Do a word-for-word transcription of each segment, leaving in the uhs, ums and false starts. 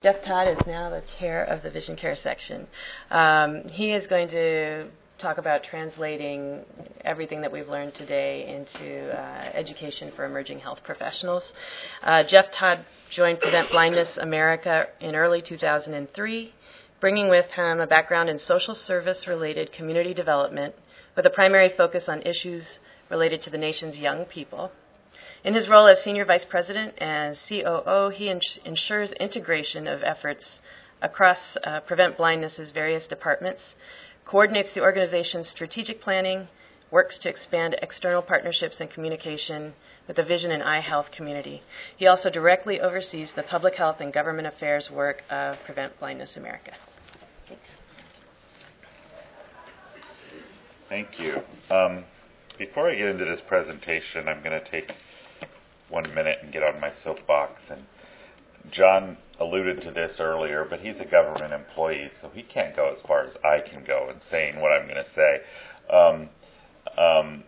Jeff Todd is now the chair of the Vision Care section. Um, he is going to talk about translating everything that we've learned today into uh, education for emerging health professionals. Uh, Jeff Todd joined Prevent Blindness America in early two thousand three, bringing with him a background in social service-related community development with a primary focus on issues related to the nation's young people. In his role as Senior Vice President and C O O, he ins- ensures integration of efforts across uh, Prevent Blindness's various departments, coordinates the organization's strategic planning, works to expand external partnerships and communication with the vision and eye health community. He also directly oversees the public health and government affairs work of Prevent Blindness America. Thanks. Thank you. Um, before I get into this presentation, I'm going to take one minute and get on my soapbox. And John alluded to this earlier, but he's a government employee, so he can't go as far as I can go in saying what I'm going to say. Um, um,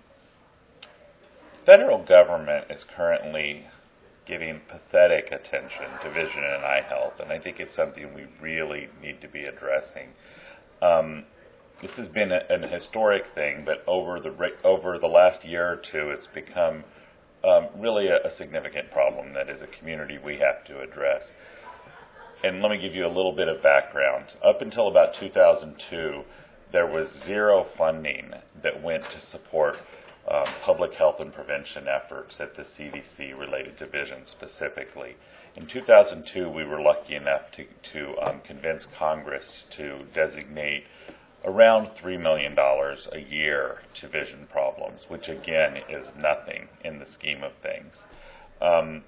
federal government is currently giving pathetic attention to vision and eye health, and I think it's something we really need to be addressing. Um, this has been a, an historic thing, but over the over the last year or two, it's become Um, really a, a significant problem that as a community we have to address. And let me give you a little bit of background. Up until about two thousand two, there was zero funding that went to support um, public health and prevention efforts at the C D C related to vision specifically. In two thousand two, we were lucky enough to, to um, convince Congress to designate around three million dollars a year to vision problems, which again is nothing in the scheme of things. Um,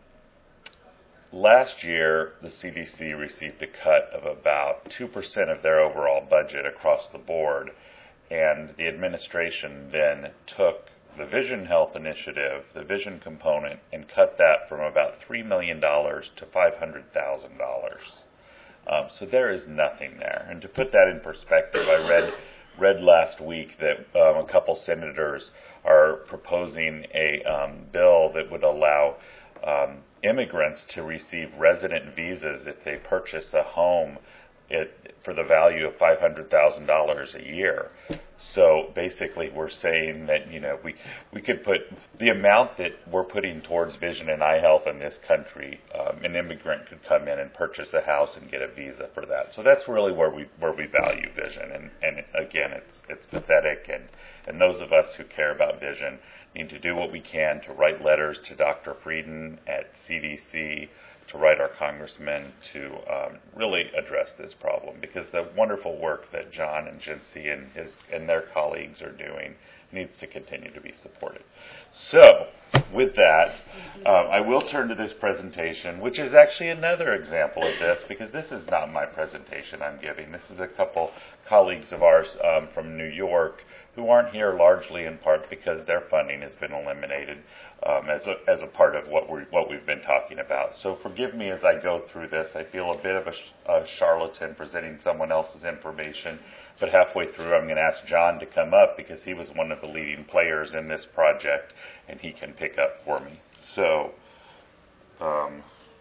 last year, the C D C received a cut of about two percent of their overall budget across the board, and the administration then took the Vision Health Initiative, the vision component, and cut that from about three million dollars to five hundred thousand dollars. Um, so there is nothing there. And to put that in perspective, I read read last week that um, a couple senators are proposing a um, bill that would allow um, immigrants to receive resident visas if they purchase a home it, for the value of five hundred thousand dollars a year. So basically we're saying that, you know, we, we could put the amount that we're putting towards vision and eye health in this country, um, an immigrant could come in and purchase a house and get a visa for that. So that's really where we where we value vision. And, and again, it's it's pathetic. And, and those of us who care about vision need to do what we can to write letters to Doctor Frieden at C D C, to write our congressmen to um, really address this problem, because the wonderful work that John and Jincy and his and their colleagues are doing needs to continue to be supported. So, with that, um, I will turn to this presentation, which is actually another example of this, because this is not my presentation I'm giving. This is a couple colleagues of ours um, from New York who aren't here largely in part because their funding has been eliminated um, as a as a part of what we what we've been talking about. So forgive me as I go through this. I feel a bit of a, sh- a charlatan presenting someone else's information, but halfway through I'm going to ask John to come up because he was one of the leading players in this project, and he can pick up for me. So, um,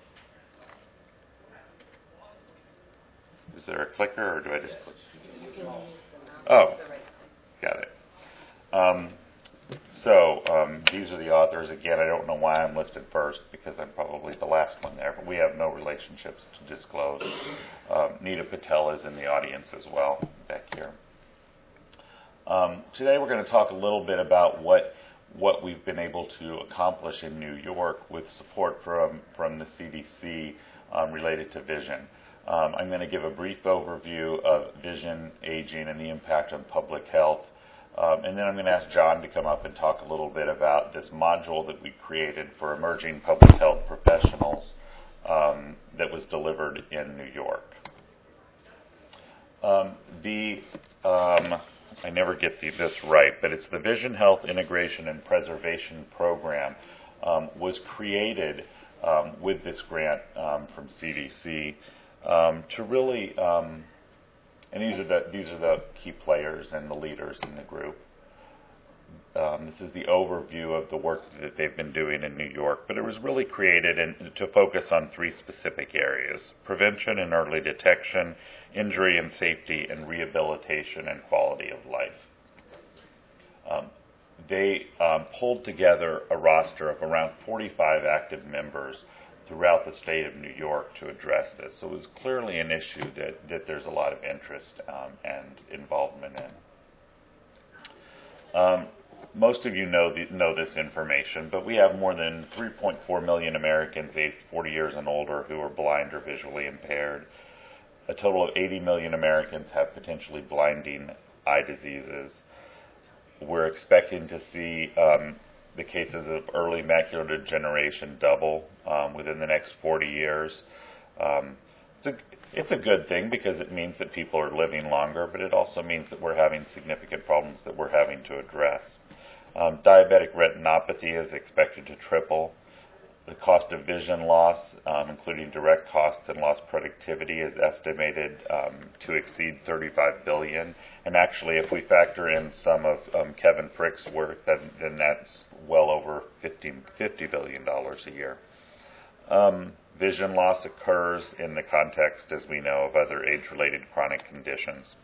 is there a clicker, or do I just click? Oh, got it. Um, so, um, these are the authors. Again, I don't know why I'm listed first, because I'm probably the last one there, but we have no relationships to disclose. Um, Nita Patel is in the audience as well, back here. Um, today we're going to talk a little bit about what what we've been able to accomplish in New York with support from, from the C D C um, related to vision. Um, I'm going to give a brief overview of vision, aging, and the impact on public health. Um, and then I'm going to ask John to come up and talk a little bit about this module that we created for emerging public health professionals um, that was delivered in New York. Um, the um, I never get the, this right, but it's the Vision Health Integration and Preservation Program um, was created um, with this grant um, from C D C um, to really, um, and these are the these are the key players and the leaders in the group. um, this is the overview of the work that they've been doing in New York, but it was really created in, to focus on three specific areas: prevention and early detection, injury and safety, and rehabilitation and quality of life. Um, they um, pulled together a roster of around forty-five active members throughout the state of New York to address this. So it was clearly an issue that, that there's a lot of interest um, and involvement in. Um, most of you know, the, know this information, but we have more than three point four million Americans aged forty years and older who are blind or visually impaired. A total of eighty million Americans have potentially blinding eye diseases. We're expecting to see um, the cases of early macular degeneration double um, within the next forty years. Um, it's, a, it's a good thing because it means that people are living longer, but it also means that we're having significant problems that we're having to address. Um, diabetic retinopathy is expected to triple. The cost of vision loss, um, including direct costs and lost productivity, is estimated um, to exceed thirty-five billion dollars. And actually, if we factor in some of um, Kevin Frick's work, then, then that's well over fifty billion dollars a year. Um, vision loss occurs in the context, as we know, of other age-related chronic conditions.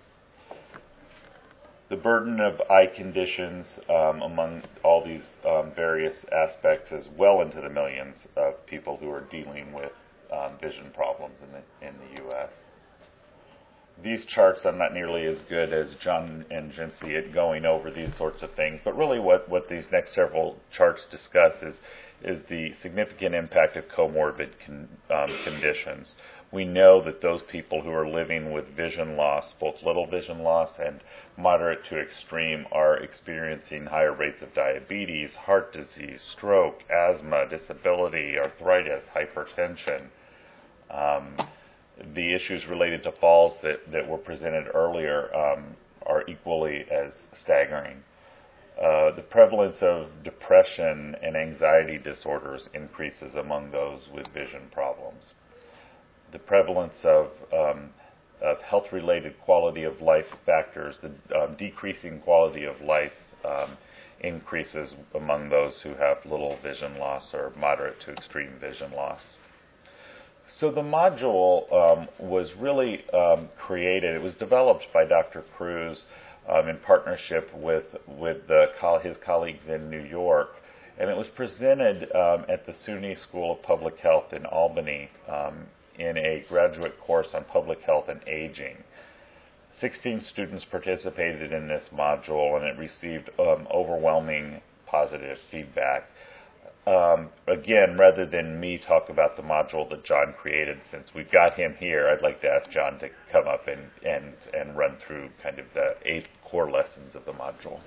The burden of eye conditions um, among all these um, various aspects is well into the millions of people who are dealing with um, vision problems in the in the U S. These charts, I'm not nearly as good as John and Jincy at going over these sorts of things, but really what, what these next several charts discuss is, is the significant impact of comorbid con, um, conditions. We know that those people who are living with vision loss, both little vision loss and moderate to extreme, are experiencing higher rates of diabetes, heart disease, stroke, asthma, disability, arthritis, hypertension. Um, the issues related to falls that, that were presented earlier um, are equally as staggering. Uh, the prevalence of depression and anxiety disorders increases among those with vision problems. The prevalence of, um, of health-related quality of life factors, the um, decreasing quality of life um, increases among those who have little vision loss or moderate to extreme vision loss. So the module um, was really um, created, it was developed by Doctor Cruz um, in partnership with, with the, his colleagues in New York, and it was presented um, at the SUNY School of Public Health in Albany um, in a graduate course on public health and aging. sixteen students participated in this module, and it received um, overwhelming positive feedback. Um, again, rather than me talk about the module that John created, since we've got him here, I'd like to ask John to come up and, and, and run through kind of the eight core lessons of the module.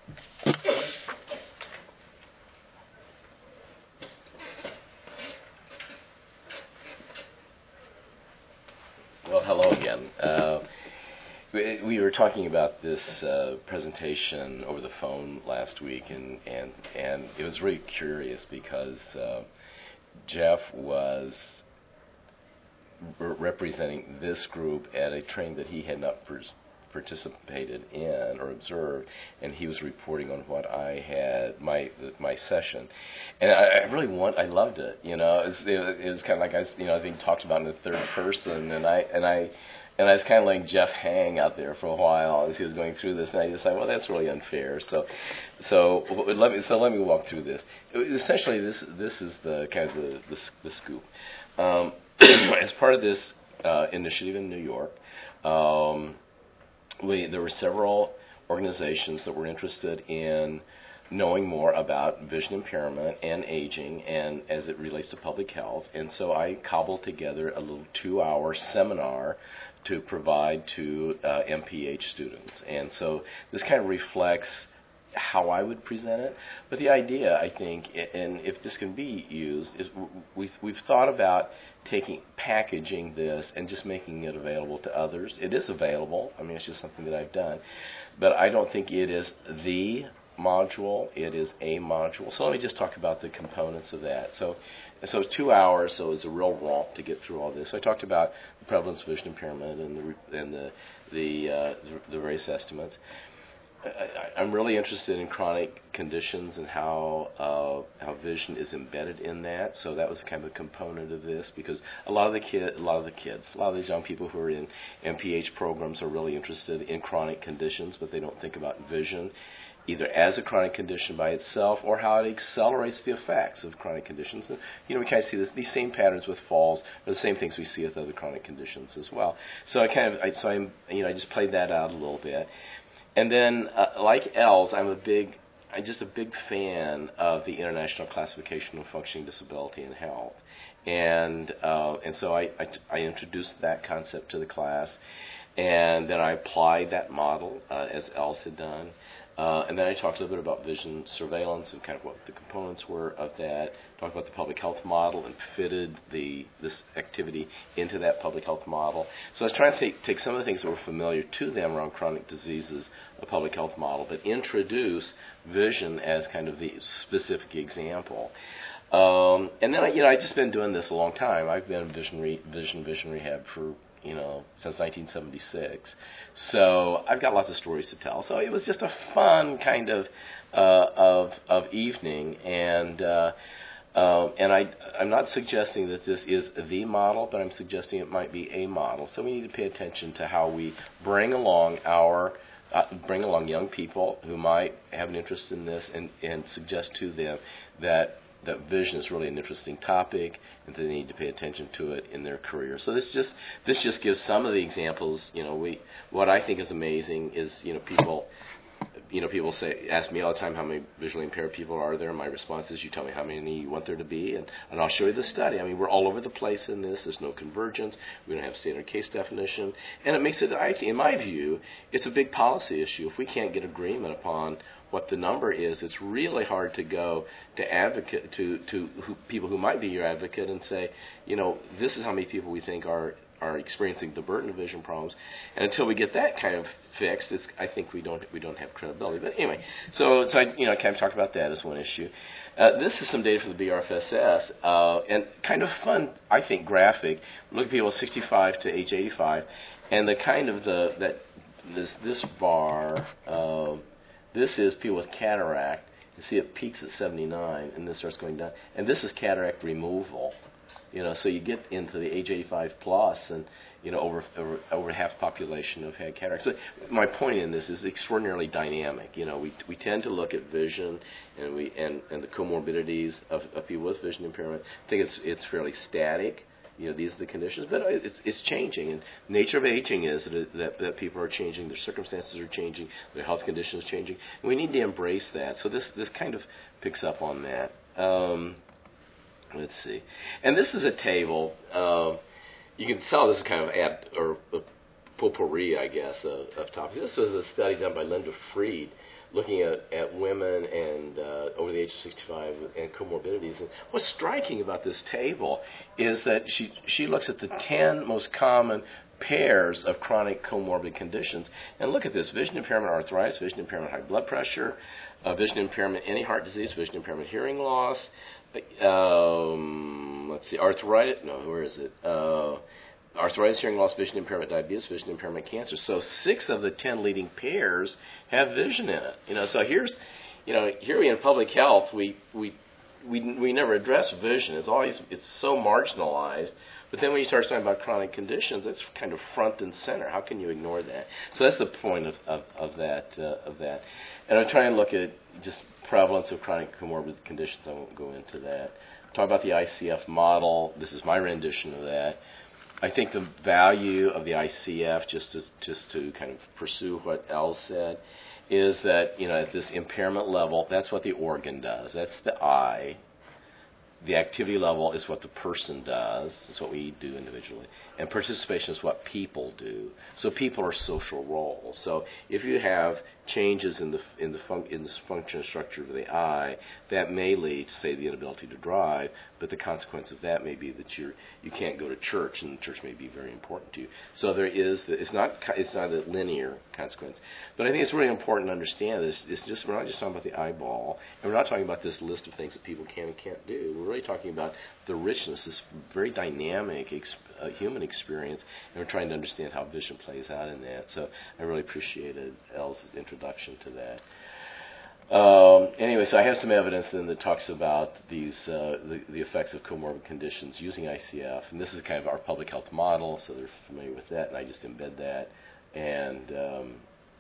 Well, hello again. Uh, we, we were talking about this uh, presentation over the phone last week, and, and, and it was really curious because uh, Jeff was re- representing this group at a training that he had not pers- participated in or observed, and he was reporting on what I had, my my session. And I, I really want, I loved it, you know, it was, it, it was kind of like I was, you know, I was being talked about in the third person, and I, and I, And I was kind of letting Jeff hang out there for a while as he was going through this, and I decided, well, that's really unfair. So, so let me so let me walk through this. Essentially, this this is the kind of the the, the scoop. Um, as part of this uh, initiative in New York, um, we there were several organizations that were interested in knowing more about vision impairment and aging, and as it relates to public health. And so I cobbled together a little two-hour seminar to provide to uh, M P H students. And so this kind of reflects how I would present it. But the idea, I think, and if this can be used, is we've, we've thought about taking, packaging this and just making it available to others. It is available. I mean, it's just something that I've done. But I don't think it is the module. It is a module. So let me just talk about the components of that. So, so two hours. So it's a real romp to get through all this. So I talked about the prevalence of vision impairment and the and the the, uh, the various estimates. I, I'm really interested in chronic conditions and how uh, how vision is embedded in that. So that was kind of a component of this, because a lot of the kid, a lot of the kids, a lot of these young people who are in M P H programs are really interested in chronic conditions, but they don't think about vision either as a chronic condition by itself or how it accelerates the effects of chronic conditions. And, you know, we kind of see this, these same patterns with falls are the same things we see with other chronic conditions as well. So I kind of, I, so I'm, you know, I just played that out a little bit. And then, uh, like Els, I'm a big, I'm just a big fan of the International Classification of Functioning Disability and Health. And uh, and so I, I, I introduced that concept to the class, and then I applied that model uh, as Els had done. Uh, and then I talked a little bit about vision surveillance and kind of what the components were of that. Talked about the public health model and fitted the this activity into that public health model. So I was trying to take, take some of the things that were familiar to them around chronic diseases, a public health model, but introduce vision as kind of the specific example. Um, and then I, you know, I've just been doing this a long time. I've been in vision re, vision vision rehab for you know, since nineteen seventy-six. So I've got lots of stories to tell. So it was just a fun kind of uh, of of evening, and uh, uh, and I I'm not suggesting that this is the model, but I'm suggesting it might be a model. So we need to pay attention to how we bring along our uh, bring along young people who might have an interest in this, and and suggest to them that. that vision is really an interesting topic, and they need to pay attention to it in their career. So this just this just gives some of the examples. You know, we what I think is amazing is you know people, you know people say ask me all the time how many visually impaired people are there. My response is you tell me how many you want there to be, and, and I'll show you the study. I mean, we're all over the place in this. There's no convergence. We don't have standard case definition, and it makes it. I think, in my view, it's a big policy issue. If we can't get agreement upon what the number is, it's really hard to go to advocate to to who, people who might be your advocate and say, you know, this is how many people we think are are experiencing the burden of vision problems. And until we get that kind of fixed, it's, I think we don't we don't have credibility. But anyway, so so I you know I kind of talked about that as one issue. Uh, this is some data for the B R F S S, uh, and kind of fun, I think, graphic. Look at people sixty-five to age eighty-five, and the kind of the that this this bar. Uh, This is people with cataract. You see it peaks at seventy-nine, and then starts going down. And this is cataract removal. You know, so you get into the age eighty-five plus, and you know, over over, over half the population have had cataract. So my point in this is extraordinarily dynamic. You know, we we tend to look at vision and we and, and the comorbidities of, of people with vision impairment. I think it's it's fairly static. You know, these are the conditions, but it's it's changing. And nature of aging is that, it, that that people are changing, their circumstances are changing, their health conditions are changing, and we need to embrace that. So this this kind of picks up on that. Um, let's see, and this is a table. Uh, you can tell this is kind of ad or a potpourri, I guess, of, of topics. This was a study done by Linda Freed, looking at, at women and uh, over the age of sixty-five and comorbidities. And what's striking about this table is that she she looks at the ten most common pairs of chronic comorbid conditions. And look at this: vision impairment, arthritis; vision impairment, high blood pressure; uh, vision impairment, any heart disease; vision impairment, hearing loss. Um, let's see, arthritis. No, where is it? Uh, Arthritis, hearing loss, vision impairment, diabetes, vision impairment, cancer. So six of the ten leading pairs have vision in it. You know, so here's, you know, here we in public health, we we we we never address vision. It's always it's so marginalized. But then when you start talking about chronic conditions, it's kind of front and center. How can you ignore that? So that's the point of of, of that uh, of that. And I'm trying to look at just prevalence of chronic comorbid conditions. I won't go into that. Talk about the I C F model. This is my rendition of that. I think the value of the I C F, just to, just to kind of pursue what Els said, is that, you know, at this impairment level, that's what the organ does. That's the eye. The activity level is what the person does. It's what we do individually. And participation is what people do. So people are social roles. So if you have changes in the in the fun, in the function structure of the eye, that may lead to, say, the inability to drive. But the consequence of that may be that you you can't go to church, and church may be very important to you. So there is the, it's not it's not a linear consequence. But I think it's really important to understand this. It's just we're not just talking about the eyeball, and we're not talking about this list of things that people can and can't do. We're really talking about the richness, this very dynamic ex- uh, human experience, and we're trying to understand how vision plays out in that. So I really appreciated Elle's introduction to that. Um, anyway, so I have some evidence then that talks about these uh, the, the effects of comorbid conditions using I C F, and this is kind of our public health model, so they're familiar with that, and I just embed that, and um,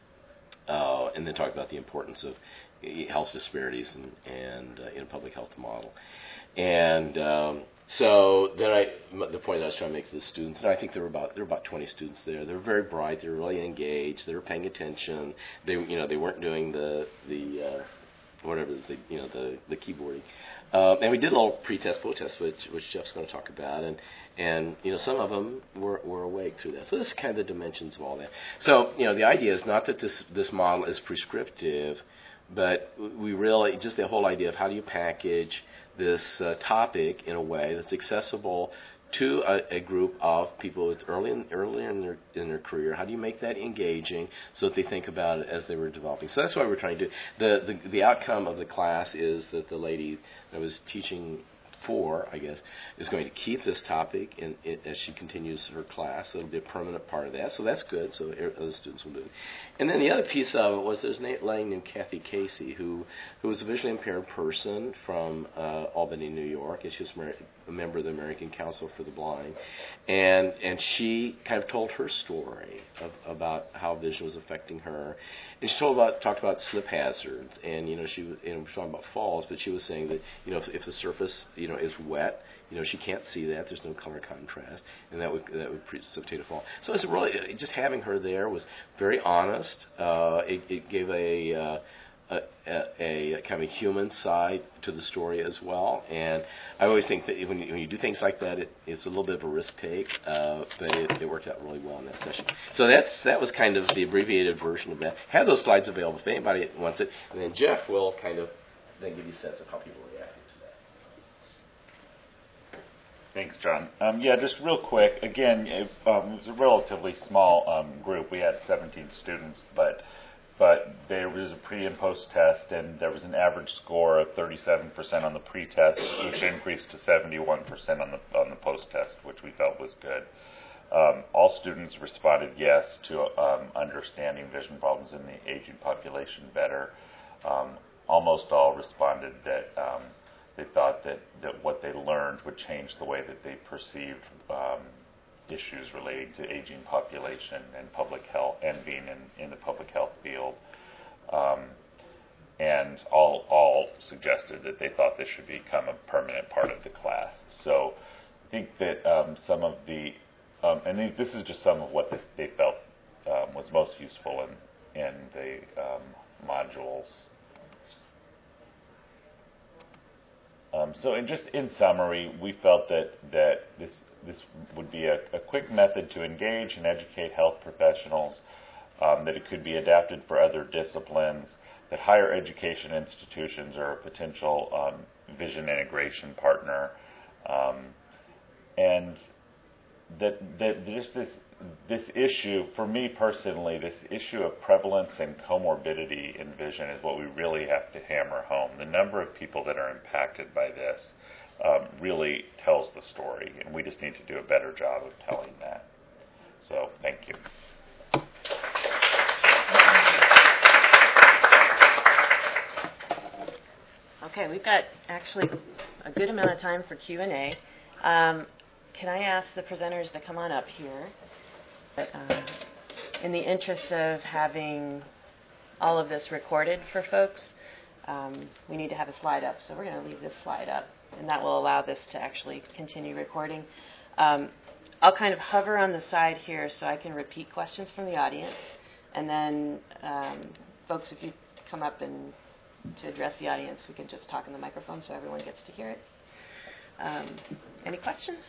uh, and then talk about the importance of health disparities and, and uh, in a public health model. And um, so then I, the point I was trying to make to the students, and I think there were about there were about twenty students there. They were very bright. They were really engaged. They were paying attention. They, you know, they weren't doing the the uh, whatever it is, the, you know, the the keyboarding. Um, and we did a little pre-test, post-test, which which Jeff's going to talk about, and and you know some of them were were awake through that. So this is kind of the dimensions of all that. So you know the idea is not that this this model is prescriptive, but we really just the whole idea of how do you package this uh, topic in a way that's accessible to a, a group of people with early in, early in their in their career. How do you make that engaging so that they think about it as they were developing? So that's what we're trying to do. The the, the outcome of the class is that the lady that was teaching for, I guess, is going to keep this topic in, in, as she continues her class. So it'll be a permanent part of that. So that's good. So other students will do it. And then the other piece of it was there's a lady named Kathy Casey who who was a visually impaired person from uh, Albany, New York, and she was a member of the American Council for the Blind. And and she kind of told her story of, about how vision was affecting her. And she told about talked about slip hazards. And you know she you know, we're talking about falls, but she was saying that you know if, if the surface you know is wet, you know she can't see that. There's no color contrast, and that would that would precipitate a fall. So it's really just having her there was very honest. Uh, it, it gave a uh, A, a, a kind of a human side to the story as well, and I always think that when you, when you do things like that, it, it's a little bit of a risk take, uh, but it, it worked out really well in that session. So that's that was kind of the abbreviated version of that. Have those slides available if anybody wants it, and then Jeff will kind of then give you a sense of how people reacted to that. Thanks, John. Um, yeah, just real quick. Again, it, um, it was a relatively small um, group. We had seventeen students, but. But there was a pre and post test, and there was an average score of thirty-seven percent on the pre-test, which increased to seventy-one percent on the on the post test, which we felt was good. Um, all students responded yes to um, understanding vision problems in the aging population better. Um, almost all responded that um, they thought that, that what they learned would change the way that they perceived um, issues relating to aging population and public health and being in, in the public health field. Um, and all all suggested that they thought this should become a permanent part of the class. So I think that um, some of the, um, and this is just some of what they, they felt um, was most useful in, in the um, modules. Um, so, in just in summary, we felt that that this this would be a, a quick method to engage and educate health professionals, um, that it could be adapted for other disciplines, that higher education institutions are a potential um, vision integration partner, um, and that that just this this issue, for me personally, this issue of prevalence and comorbidity in vision is what we really have to hammer home. The number of people that are impacted by this um, really tells the story, and we just need to do a better job of telling that. So, thank you. Okay, we've got actually a good amount of time for Q and A. Um, can I ask the presenters to come on up here? But, um, in the interest of having all of this recorded for folks, um, we need to have a slide up. So we're going to leave this slide up, and that will allow this to actually continue recording. Um, I'll kind of hover on the side here so I can repeat questions from the audience. And then, um, folks, if you come up and to address the audience, we can just talk in the microphone so everyone gets to hear it. Um, any questions?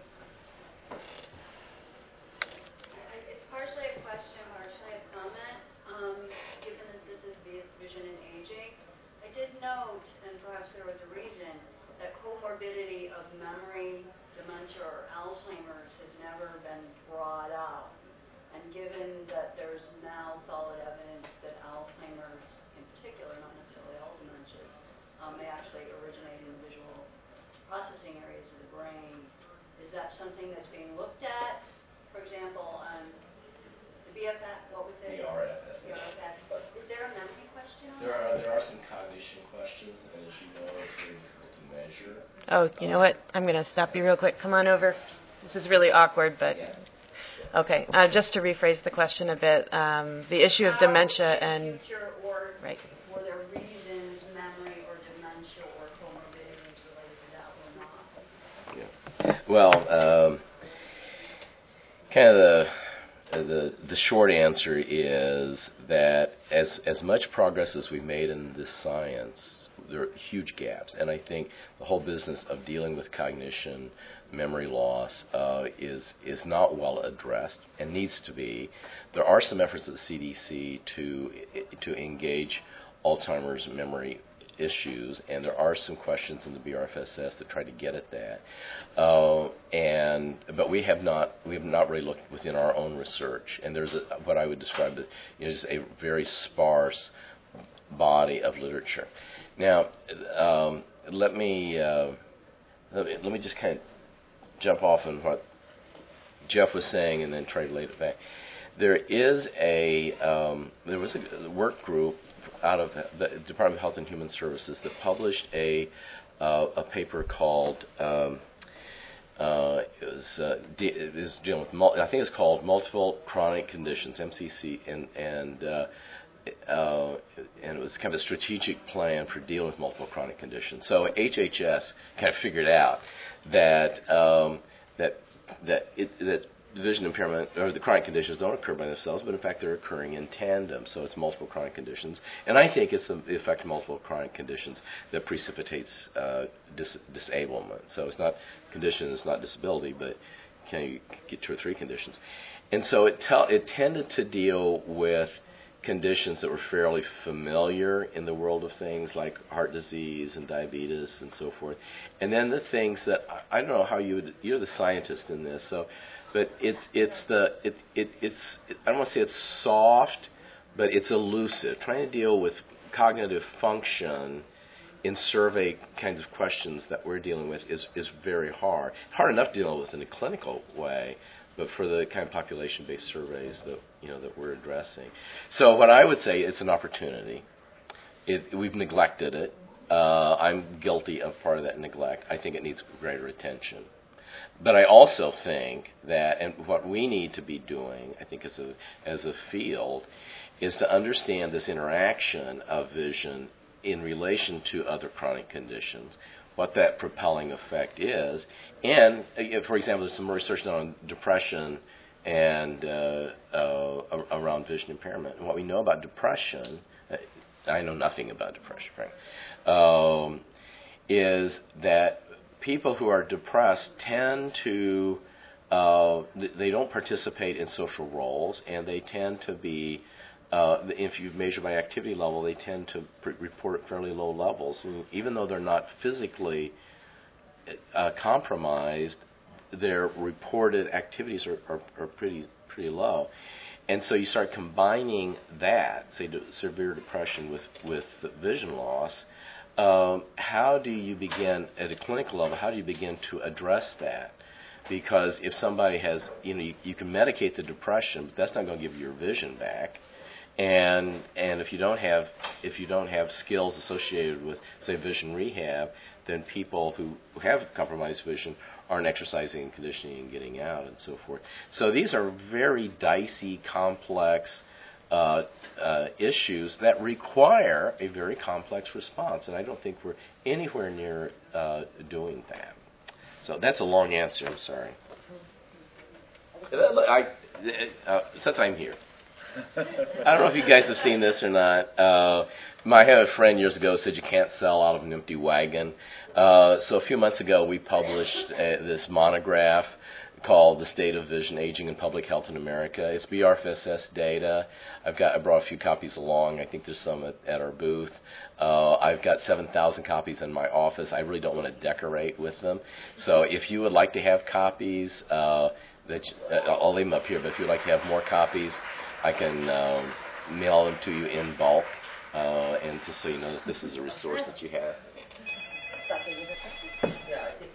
Partially a question, partially a comment. Um, given that this is vision and aging, I did note, and perhaps there was a reason, that comorbidity of memory, dementia, or Alzheimer's has never been brought up. And given that there's now solid evidence that Alzheimer's, in particular, not necessarily all dementias, um, may actually originate in the visual processing areas of the brain. Is that something that's being looked at? For example, um, the B F F, what was it? The R F S. The R F S. Is there a memory question on There that? are there are some cognition questions, and as you know, it's very difficult to measure. Oh, you know what? I'm going to stop you real quick. Come on over. This is really awkward, but okay. Uh, just to rephrase the question a bit, um, the issue of How dementia in and the future, or right. were there reasons, memory or dementia or comorbidities related to that or not? Yeah. Well, um, kind of the the the short answer is that as as much progress as we've made in this science, there are huge gaps, and I think the whole business of dealing with cognition, memory loss, uh, is is not well addressed and needs to be. There are some efforts at the C D C to to engage Alzheimer's memory issues, and there are some questions in the B R F S S to try to get at that. Uh, and but we have not we have not really looked within our own research, and there's a, what I would describe as you know, just a very sparse body of literature. Now, um, let me uh, let me let me just kind of jump off on what Jeff was saying, and then try to relate it back. There is a um, there was a work group out of the Department of Health and Human Services that published a uh, a paper called um, uh, it was uh, de- it was dealing with mul- I think it's called Multiple Chronic Conditions, M C C, and and uh, uh, and it was kind of a strategic plan for dealing with multiple chronic conditions. So H H S kind of figured out that um, that that it, that vision impairment or the chronic conditions don't occur by themselves, but in fact they're occurring in tandem. So it's multiple chronic conditions, and I think it's the effect of multiple chronic conditions that precipitates uh, dis- disablement. So it's not condition, it's not disability, but can you get two or three conditions? And so it tell it tended to deal with conditions that were fairly familiar in the world of things like heart disease and diabetes and so forth. And then the things that I don't know how you would, you're the scientist in this, so but it's it's the it, it it's it, I don't want to say it's soft, but it's elusive. Trying to deal with cognitive function in survey kinds of questions that we're dealing with is is very hard. Hard enough dealing with in a clinical way, but for the kind of population-based surveys that you know that we're addressing. So what I would say, it's an opportunity. It, we've neglected it. Uh, I'm guilty of part of that neglect. I think it needs greater attention. But I also think that, and what we need to be doing, I think as a as a field, is to understand this interaction of vision in relation to other chronic conditions, what that propelling effect is. And, uh, for example, there's some research done on depression and uh, uh, around vision impairment. And what we know about depression, uh, I know nothing about depression, Frank, um, is that people who are depressed tend to, uh, they don't participate in social roles, and they tend to be, uh, if you measure by activity level, they tend to pr- report at fairly low levels. And even though they're not physically uh, compromised, their reported activities are, are, are pretty pretty low. And so you start combining that, say, de- severe depression with, with vision loss. Um, how do you begin, at a clinical level, how do you begin to address that? Because if somebody has, you know, you, you can medicate the depression, but that's not going to give you your vision back. And and if you don't have if you don't have skills associated with, say, vision rehab, then people who have compromised vision aren't exercising and conditioning and getting out and so forth. So these are very dicey, complex uh, uh, issues that require a very complex response, and I don't think we're anywhere near uh, doing that. So that's a long answer. I'm sorry. I, uh, since I'm here. I don't know if you guys have seen this or not. Uh, my, I had a friend years ago said you can't sell out of an empty wagon. Uh, so a few months ago we published uh, this monograph called The State of Vision, Aging, and Public Health in America. It's B R F S S data. I've got I brought a few copies along. I think there's some at, at our booth. Uh, I've got seven thousand copies in my office. I really don't want to decorate with them. So if you would like to have copies, uh, that uh, I'll leave them up here, but if you'd like to have more copies, I can um, mail them to you in bulk, uh, and just so you know that this is a resource that you have. Doctor, you have a question? Yeah,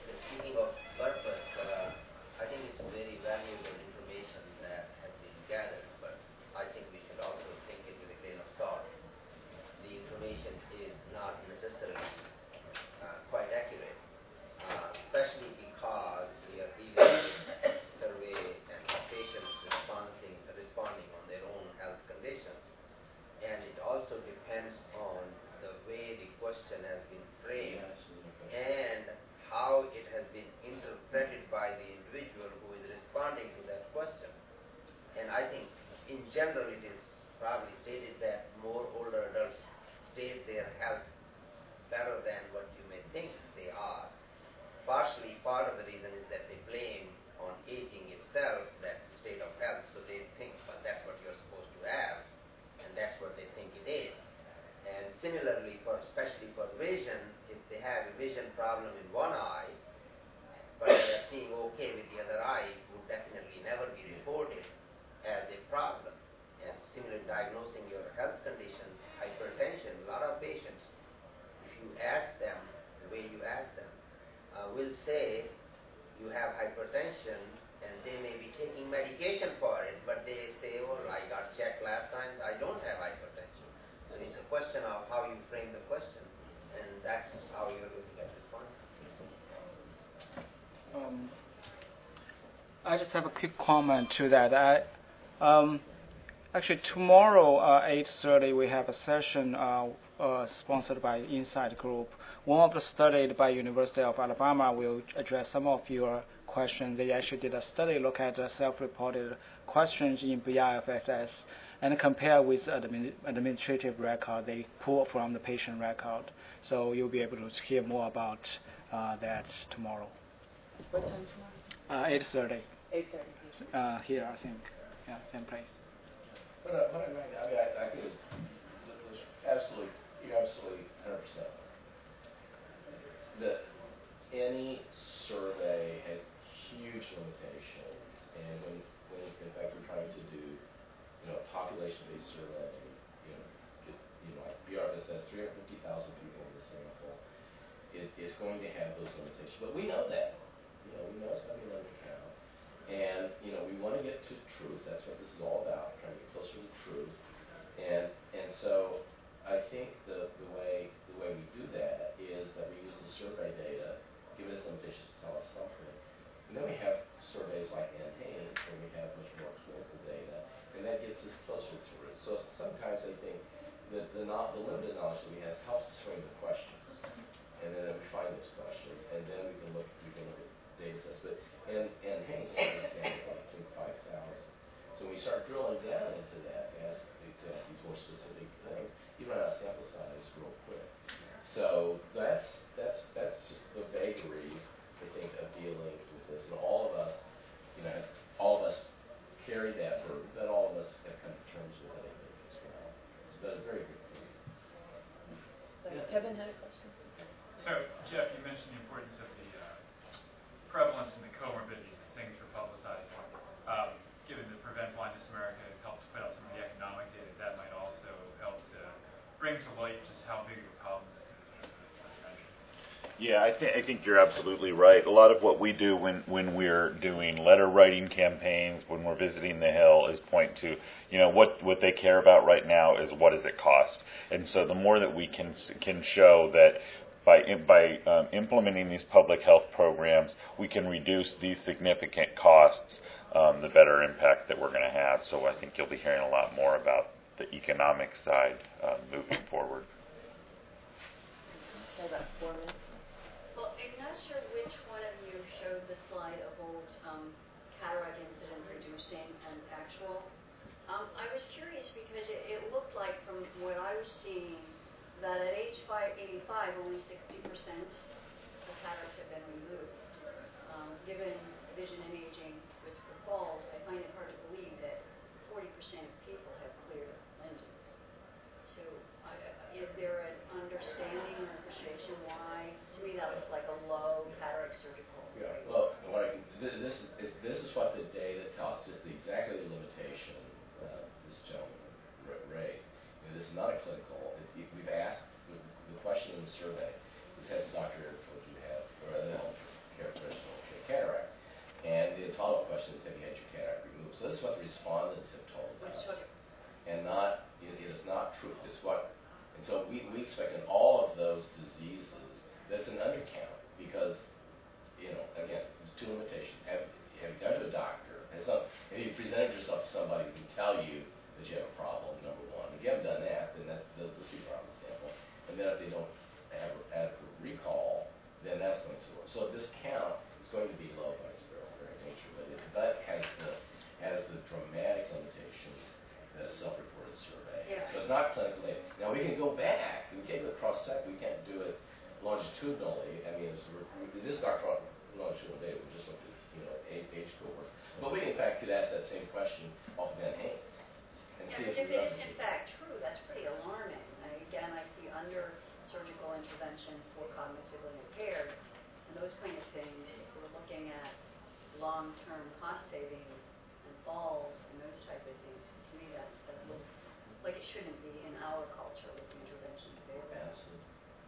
responding to that question. And I think in general it is probably stated that more older adults state their health better than what you may think they are. Partially, part of the reason is that they blame on aging itself that state of health, so they think, well, that's what you're supposed to have, and that's what they think it is. And similarly, for especially for vision, if they have a vision problem in one eye, but they are seeing okay with the other eye, it would definitely never be reported as a problem. And similarly, diagnosing your health conditions, hypertension, a lot of patients, if you ask them, the way you ask them, uh, will say you have hypertension, and they may be taking medication for it, but they say, oh, I got checked last time, I don't have hypertension. So it's a question of how you frame the question, and that's how you're looking at responses. Um, I just have a quick comment to that. I, um, actually, tomorrow at uh, eight thirty, we have a session uh, uh, sponsored by Insight Group. One of the studies by University of Alabama will address some of your questions. They actually did a study, look at the self-reported questions in B I F S S and compare with admin, administrative record they pull from the patient record. So you'll be able to hear more about uh, that tomorrow. What time tomorrow? Uh, eight thirty. eight thirty. Uh, here, I think. Yeah, same place. But, uh, but I, mean, I, mean, I, I think it's, it's absolutely, you're absolutely one hundred percent. That any survey has huge limitations, and when, when in fact we're trying to do, you know, a population-based survey, you know, it, you know, like B R S S, three hundred fifty thousand people in the sample, it is going to have those limitations. But we know that. You know, we know it's going to be an undercount. And, you know, we want to get to truth. That's what this is all about, trying to get closer to truth. And and so I think the, the way the way we do that is that we use the survey data, give us limitations to tell us something. And then we have surveys like NHANES, where we have much more clinical data, and that gets us closer to it. So sometimes I think that the, not, the limited knowledge that we have helps us frame the questions. And then we find those questions, and then we can look we can look at data sets. But and and Haynes is an example, I think five thousand. So when we start drilling down into that, as to ask these more specific things, even our sample size real quick. So that's that's that's just the vagaries, I think, of dealing with this. And all of us, you know, all of us carry that burden, but all of us have come to terms with it, I think, as well. So that's a very good point. So Kevin had a question. So, Jeff, you mentioned the importance of the uh, prevalence and the comorbidities as things were publicized. Um, given that Prevent Blindness America helped put out some of the economic data, that might also help to bring to light just how big of a problem this is. Yeah, I, th- I think you're absolutely right. A lot of what we do when, when we're doing letter writing campaigns, when we're visiting the Hill, is point to, you know, what, what they care about right now is what does it cost. And so the more that we can can show that by by um, implementing these public health programs, we can reduce these significant costs, um, the better impact that we're going to have. So I think you'll be hearing a lot more about the economic side uh, moving forward. About four minutes. Well, I'm not sure which one of you showed the slide of old um, cataract incident reducing and actual. Um, I was curious because it, it looked like from what I was seeing that at age five, eighty-five, only sixty percent of cataracts have been removed. Um, given vision and aging risk for falls, I find it hard to believe that forty percent of people have clear lenses. So I, is there an understanding or appreciation why, to me that looked like a low cataract surgical Yeah, rate? well, what I can, th- this, is, is, this is what the data tells us, just the, exactly the limitation uh, this gentleman r- raised. You know, this is not a clinical, it, it, we've asked, the, the question in the survey, this has doctor, what you have, or the health characteristic of cataract. And the follow-up question is, have you had your cataract removed? So this is what the respondents have told Which us. took And not, it, it is not truth. It's what, and so we, we expect in all of those diseases, that's an undercount because, you know, again, there's two limitations. Have, have you gone to a doctor? Has some, have you presented yourself to somebody who can tell you that you have a problem, number one? If you haven't done that, then that's, those people are on the sample. And then if they don't have adequate recall, then that's going to work. So this count is going to be low by its very, very nature, but it, but has not clinical data. Now we can go back. We can't do it cross-sec. We can't do it longitudinally. I mean, it's, it is not longitudinal data. We just looked at, you know, age, age cohorts. But we, in fact, could ask that same question of Van Haynes. And Yeah, see but if if we it is in replicate. fact true, that's pretty alarming. And again, I see under surgical intervention for cognitively impaired and those kind of things. If we're looking at long-term cost savings and falls and those type of things, to me that, that looks like it shouldn't be in our culture with the interventions available. Absolutely.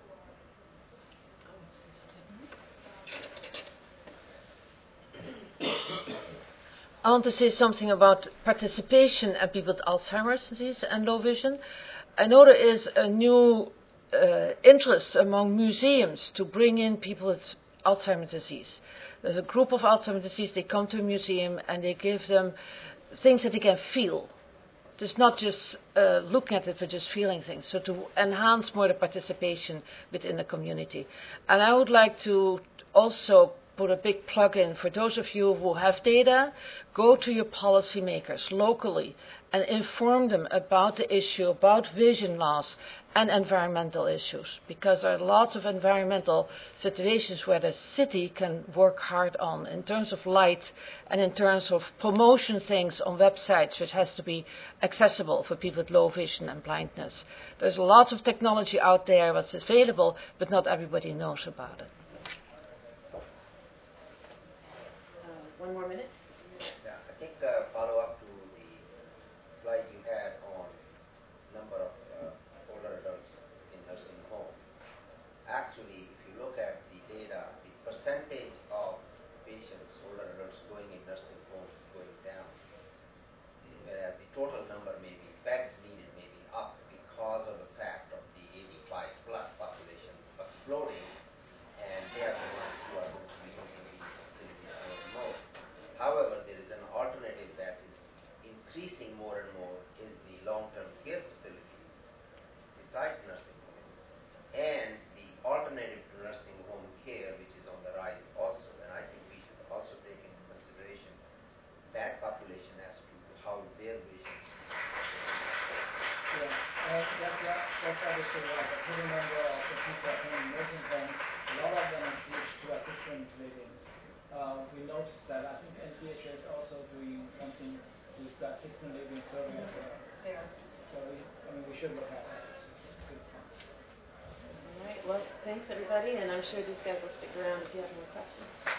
I want to say something about participation and people with Alzheimer's disease and low vision. I know there is a new uh, interest among museums to bring in people with Alzheimer's disease. There's a group of Alzheimer's disease, they come to a museum and they give them things that they can feel. It's not just uh, looking at it, but just feeling things. So to enhance more the participation within the community. And I would like to also put a big plug in for those of you who have data, go to your policymakers locally and inform them about the issue, about vision loss and environmental issues. Because there are lots of environmental situations where the city can work hard on in terms of light and in terms of promotion things on websites which has to be accessible for people with low vision and blindness. There's lots of technology out there that's available, but not everybody knows about it. One more minute. Yeah, I think uh, follow up to the slide you had on number of uh, older adults in nursing homes. Actually, if you look at the data, the percentage of patients, older adults going in nursing homes is going down, whereas the total number may be, beds needed may be up because of the fact of the eighty-five plus population exploding, and they are the ones who are going to be using these facilities more and more. However, there is an alternative that is increasing more and more is the long-term care facilities besides nursing homes, and the alternative to nursing home care, which is on the rise also. And I think we should also take into consideration that population as to how their vision. Yeah, uh, that, that, that's obviously right. A certain number of the people at home in nursing homes, a lot of them switch to assisted living. Uh, we noticed that I think N C H is also doing something with the assisted living survey as well. Yeah. So we, I mean, we should look at that. Good point. All right. Well, thanks everybody, and I'm sure these guys will stick around if you have more questions.